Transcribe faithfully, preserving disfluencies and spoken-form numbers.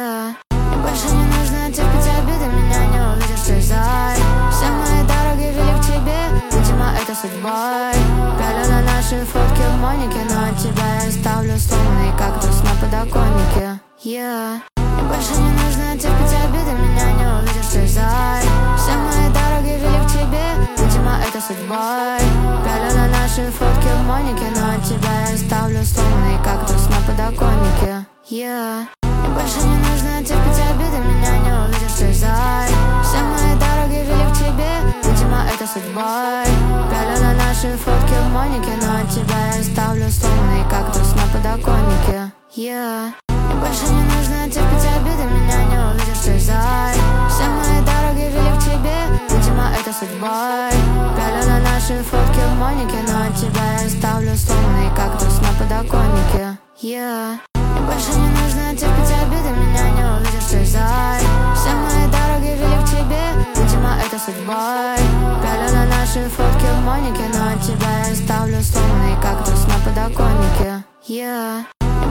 Yeah. И больше не нужно терпеть обиды, меня не увидишь слезай. Все мои дороги вели к тебе, видимо, это судьбой. Пялю на наши фотки в монике, но от тебя я ставлю сломанный кактус на подоконнике. Yeah. И больше не нужно терпеть обиды, меня не увидишь слезай. Все мои дороги вели к тебе, видимо, это судьбой. Пялю на наши фотки в монике, но от тебя я ставлю сломанный кактус на подоконнике. Yeah. И больше не нужно терпеть обиды, меня не увидишь слезай. Все мои дороги вели к тебе, видимо, это судьбой. Пялю на наши фотки в монике, но от тебя я ставлю сломанный кактус на подоконнике. Yeah. И больше не нужно терпеть обиды, меня не увидишь слезай. Все мои дороги вели к тебе, видимо, это судьбой. Пялю на наши фотки в монике, но от тебя я ставлю сломанный кактус на подоконнике. Yeah. И больше не нужно терпеть обиды, меня не увидишь слезай. Все мои дороги вели к тебе, видимо, это судьбой. Пялю на наши фотки в монике, но от тебя я ставлю сломанный кактус на подоконнике. Yeah.